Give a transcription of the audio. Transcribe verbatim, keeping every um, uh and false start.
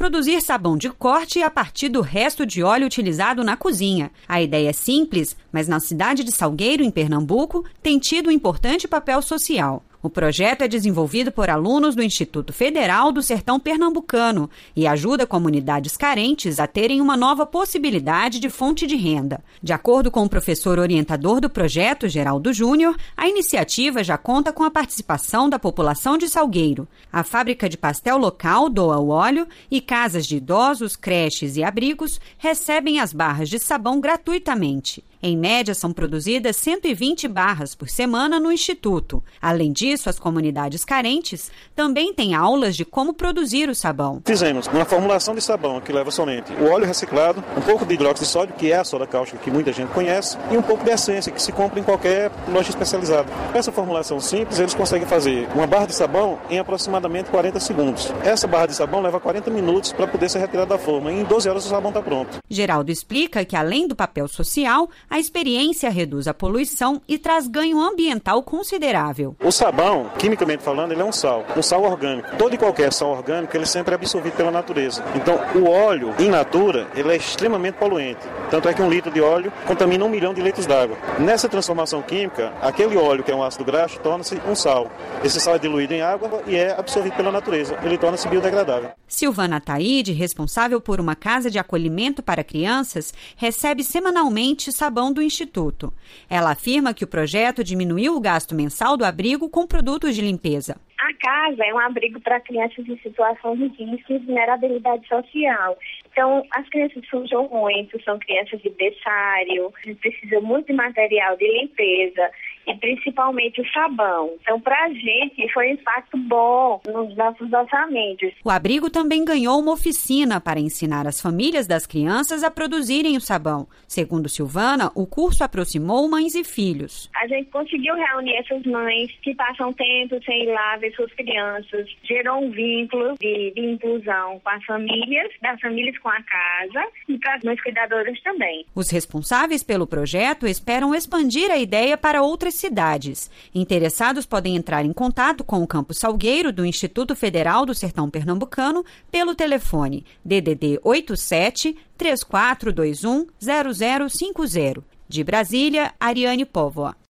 produzir sabão de corte a partir do resto de óleo utilizado na cozinha. A ideia é simples, mas na cidade de Salgueiro, em Pernambuco, tem tido um importante papel social. O projeto é desenvolvido por alunos do Instituto Federal do Sertão Pernambucano e ajuda comunidades carentes a terem uma nova possibilidade de fonte de renda. De acordo com o professor orientador do projeto, Geraldo Júnior, a iniciativa já conta com a participação da população de Salgueiro. A fábrica de pastel local doa o óleo e casas de idosos, creches e abrigos recebem as barras de sabão gratuitamente. Em média, são produzidas cento e vinte barras por semana no Instituto. Além disso, as comunidades carentes também têm aulas de como produzir o sabão. Fizemos uma formulação de sabão que leva somente o óleo reciclado, um pouco de hidróxido de sódio, que é a soda cáustica que muita gente conhece, e um pouco de essência, que se compra em qualquer loja especializada. Essa formulação simples, eles conseguem fazer uma barra de sabão em aproximadamente quarenta segundos. Essa barra de sabão leva quarenta minutos para poder ser retirada da forma, e em doze horas o sabão está pronto. Geraldo explica que, além do papel social, a experiência reduz a poluição e traz ganho ambiental considerável. O sabão, quimicamente falando, ele é um sal, um sal orgânico. Todo e qualquer sal orgânico, ele sempre é absorvido pela natureza. Então, o óleo, in natura, ele é extremamente poluente. Tanto é que um litro de óleo contamina um milhão de litros d'água. Nessa transformação química, aquele óleo, que é um ácido graxo, torna-se um sal. Esse sal é diluído em água e é absorvido pela natureza. Ele torna-se biodegradável. Silvana Ataíde, responsável por uma casa de acolhimento para crianças, recebe semanalmente sabão do Instituto. Ela afirma que o projeto diminuiu o gasto mensal do abrigo com produtos de limpeza. A casa é um abrigo para crianças em situação de risco e vulnerabilidade social. Então, as crianças sujam muito, são crianças de berçário, precisam muito de material de limpeza e principalmente o sabão. Então, para a gente, foi um impacto bom nos nossos orçamentos. O abrigo também ganhou uma oficina para ensinar as famílias das crianças a produzirem o sabão. Segundo Silvana, o curso aproximou mães e filhos. A gente conseguiu reunir essas mães que passam tempo sem ir lá ver suas crianças. Gerou um vínculo de, de inclusão com as famílias, das famílias com a casa e para as mães cuidadoras também. Os responsáveis pelo projeto esperam expandir a ideia para outras cidades. Interessados podem entrar em contato com o Campus Salgueiro do Instituto Federal do Sertão Pernambucano pelo telefone D D D oito sete, três quatro dois um, zero zero cinco zero. De Brasília, Ariane Póvoa.